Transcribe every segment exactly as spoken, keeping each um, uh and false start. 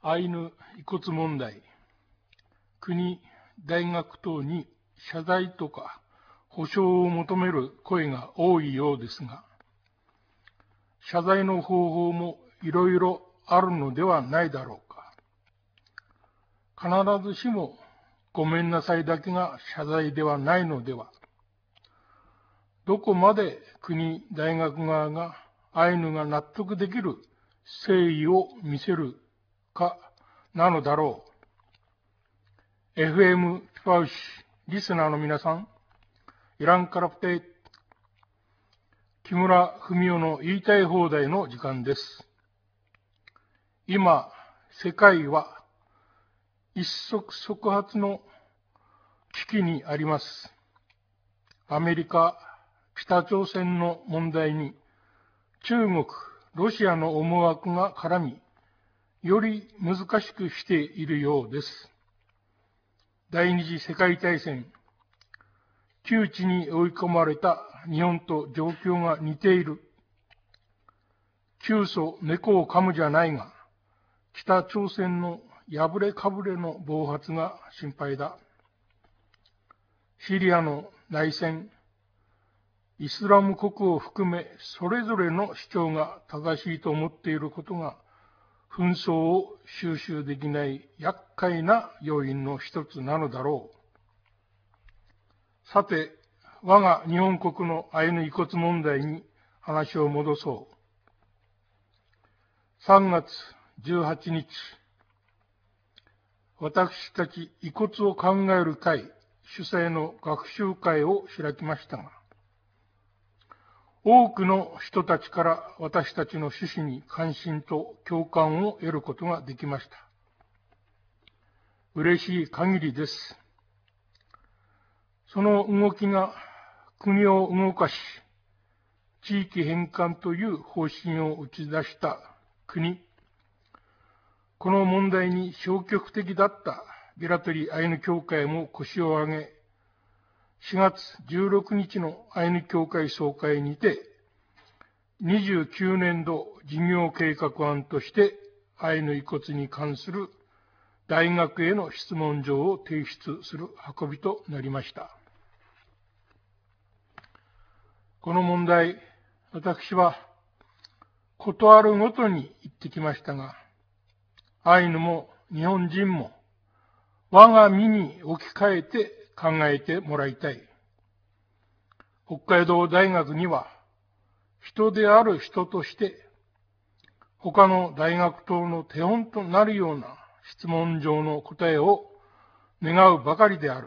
アイヌ遺骨問題、国、大学等に謝罪とか補償を求める声が多いようですが、謝罪の方法もいろいろあるのではないだろうか。必ずしもごめんなさいだけが謝罪ではないのでは。どこまで国、大学側がアイヌが納得できる誠意を見せるかなのだろう。エフエム ファウシ、リスナーの皆さん、イランカラプテ、木村文夫の言いたい放題の時間です。今、世界は一触即発の危機にあります。アメリカ、北朝鮮の問題に中国、ロシアの思惑が絡み、より難しくしているようです。第二次世界大戦、窮地に追い込まれた日本と状況が似ている。窮鼠猫を噛むじゃないが、北朝鮮の破れかぶれの暴発が心配だ。シリアの内戦、イスラム国を含めそれぞれの主張が正しいと思っていることが紛争を収拾できない厄介な要因の一つなのだろう。さて、我が日本国のアイヌ遺骨問題に話を戻そう。さんがつじゅうはちにち、私たち遺骨を考える会主催の学習会を開きましたが、多くの人たちから私たちの趣旨に関心と共感を得ることができました。嬉しい限りです。その動きが国を動かし、地域返還という方針を打ち出した国、この問題に消極的だったビラトリアイヌ協会も腰を上げ、しがつじゅうろくにちのアイヌ協会総会にて、にじゅうきゅうねんど事業計画案としてアイヌ遺骨に関する大学への質問状を提出する運びとなりました。この問題、私はことあるごとに言ってきましたが、アイヌも日本人も我が身に置き換えて考えてもらいたい。北海道大学には人である人として他の大学等の手本となるような質問状の答えを願うばかりである。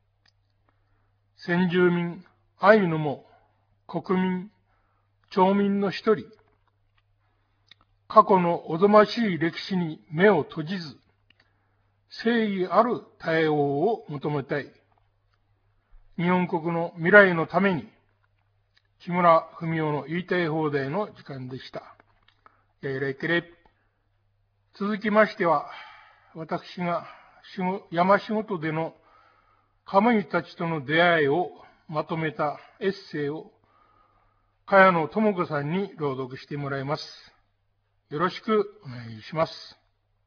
先住民アイヌも国民、町民の一人、過去のおぞましい歴史に目を閉じず、誠意ある対応を求めたい。日本国の未来のために、木村文夫の言いたい放題の時間でした。やいらいけれ。続きましては、私が山仕事でのカムイたちとの出会いをまとめたエッセイを、茅野智子さんに朗読してもらいます。よろしくお願いします。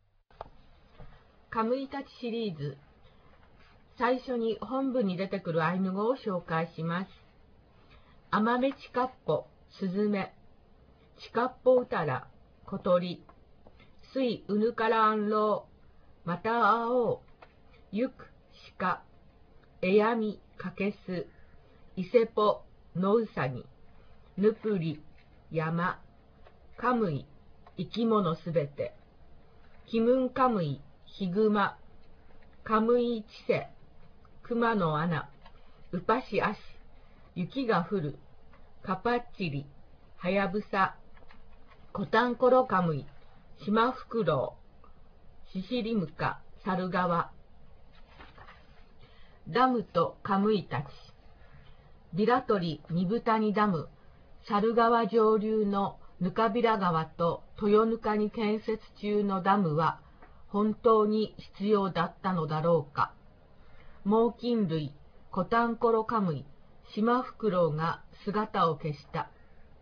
カムイたちシリーズ、最初に本文に出てくるアイヌ語を紹介します。アマメチカッポ、スズメ、チカッポウタラ、小鳥、スイウヌカラアンロウ、マタアオウ、ユク、シカ、エヤミ、カケス、イセポ、ノウサギ、ヌプリ、山、カムイ、生き物すべて、キムンカムイ、ヒグマ、カムイチセ、クマの穴、ウパシアシ、雪が降る、カパッチリ、ハヤブサ、コタンコロカムイ、シマフクロウ、シシリムカ、サルガワ、ダムとカムイたち、ビラトリニブタニダム、猿川上流のぬかびら川と豊ぬかに建設中のダムは本当に必要だったのだろうか。猛禽類、コタンコロカムイ、シマフクロウが姿を消した。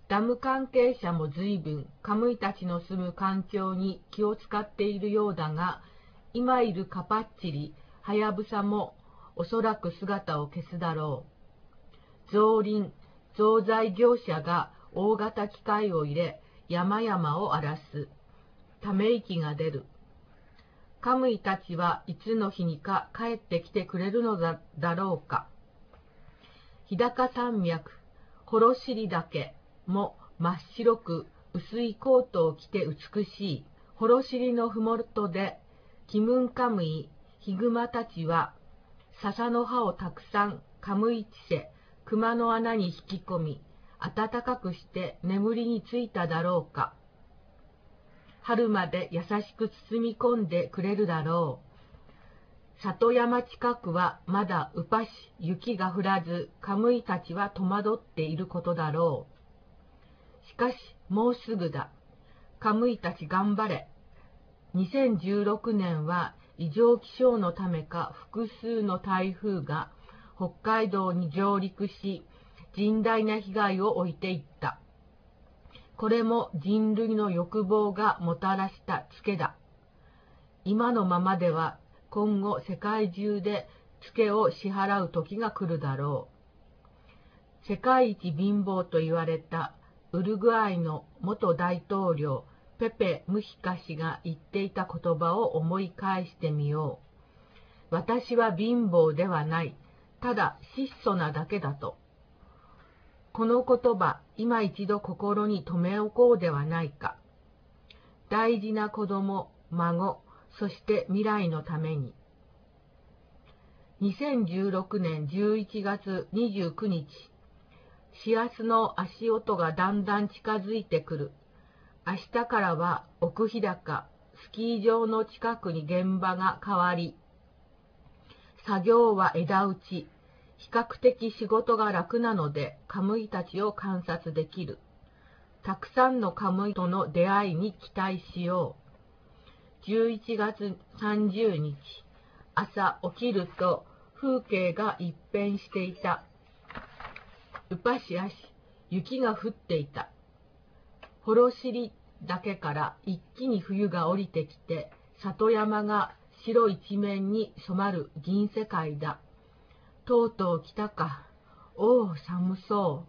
ダム関係者も随分カムイたちの住む環境に気を使っているようだが、今いるカパッチリ、ハヤブサもおそらく姿を消すだろう。造林、造材業者が大型機械を入れ、山々を荒らす。ため息が出る。カムイたちはいつの日にか帰ってきてくれるの だ, だろうか。日高山脈、幌尻岳も真っ白く薄いコートを着て美しい。幌尻のふもとで、キムンカムイ、ヒグマたちは、笹の葉をたくさんカムイチセ、熊の穴に引き込み、暖かくして眠りについただろうか。春まで優しく包み込んでくれるだろう。里山近くはまだうぱし雪が降らず、カムイたちは戸惑っていることだろう。しかしもうすぐだ。カムイたち頑張れ。にせんじゅうろくねんは異常気象のためか複数の台風が北海道に上陸し、甚大な被害を置いていった。これも人類の欲望がもたらしたツケだ。今のままでは今後世界中でツケを支払う時が来るだろう。世界一貧乏と言われたウルグアイの元大統領ペペ・ムヒカ氏が言っていた言葉を思い返してみよう。私は貧乏ではない。ただ質素なだけだと。この言葉、今一度心に留め置こうではないか。大事な子供、孫、そして未来のために。にせんじゅうろくねんじゅういちがつにじゅうくにち、シアスの足音がだんだん近づいてくる。明日からは奥日高、スキー場の近くに現場が変わり、作業は枝打ち、比較的仕事が楽なのでカムイたちを観察できる。たくさんのカムイとの出会いに期待しよう。じゅういちがつさんじゅうにち、朝起きると風景が一変していた。うぱしあし、雪が降っていた。幌尻岳から一気に冬が降りてきて、里山が白一面に染まる銀世界だ。とうとう来たか。おお、寒そう。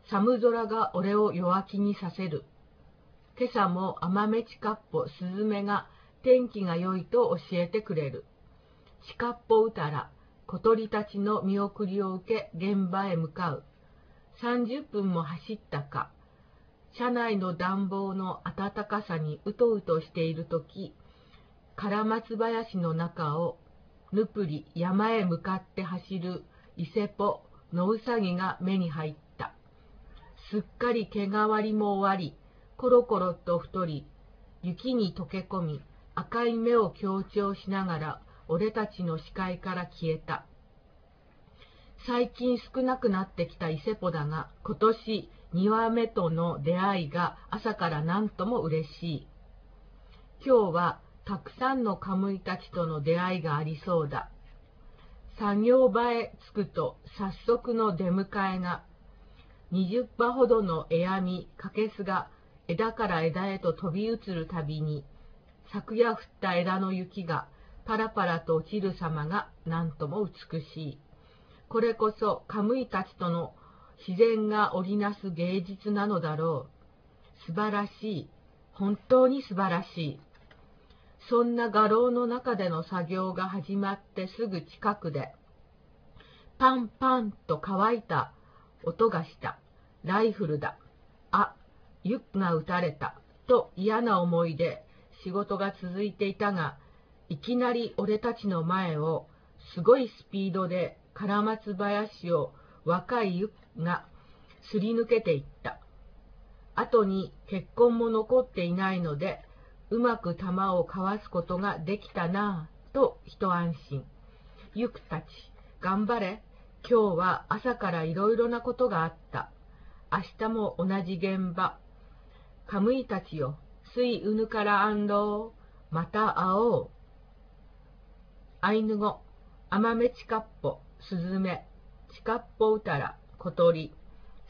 寒空が俺を弱気にさせる。今朝もアマメチカッポスズメが天気が良いと教えてくれる。チカッポウタラ、小鳥たちの見送りを受け現場へ向かう。さんじゅっぷんも走ったか。車内の暖房の暖かさにうとうとしているとき、カラマツ林の中をぬぷり山へ向かって走るイセポ、ノウサギが目に入った。すっかり毛変わりも終わり、コロコロと太り、雪に溶け込み、赤い目を強調しながら、俺たちの視界から消えた。最近少なくなってきたイセポだが、今年にわめとの出会いが朝から何とも嬉しい。今日はたくさんのカムイたちとの出会いがありそうだ。作業場へ着くと早速の出迎えが、にじゅっぱほどのエアミ、カケスが枝から枝へと飛び移るたびに、昨夜降った枝の雪がパラパラと落ちる様が何とも美しい。これこそカムイたちとの自然が織りなす芸術なのだろう。素晴らしい。本当に素晴らしい。そんな画廊の中での作業が始まってすぐ近くで、パンパンと乾いた音がした。ライフルだ。あ、ユックが撃たれた。と嫌な思いで仕事が続いていたが、いきなり俺たちの前をすごいスピードでカラマツ林を若いユックがすり抜けていった。後に血痕も残っていないので、うまく弾をかわすことができたなぁと一安心。ユクたち、頑張れ。今日は朝からいろいろなことがあった。明日も同じ現場。カムイたちよ、スイウヌからアンロー。また会おう。アイヌ語、アマメチカッポ、スズメ、チカッポウタラ、小鳥。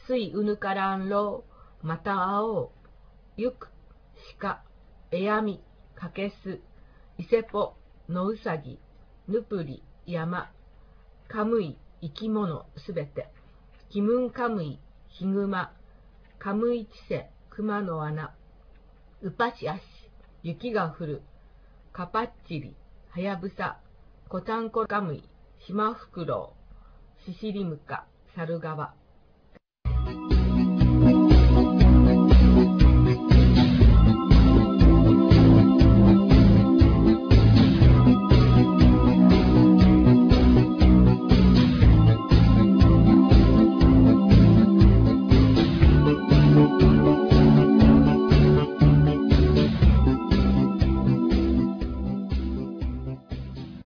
水うぬからんろう、また会おう。ゆく、鹿、えやみ、かけす、いせぽ、のうさぎ、ぬぷり、山、かむい、生き物すべて、きむんかむい、ひぐま、かむいちせ、くまの穴、うぱしあし、雪が降る、かぱっちり、はやぶさ、こたんこかむい、しまふくろう、ししりむか、さるがわ。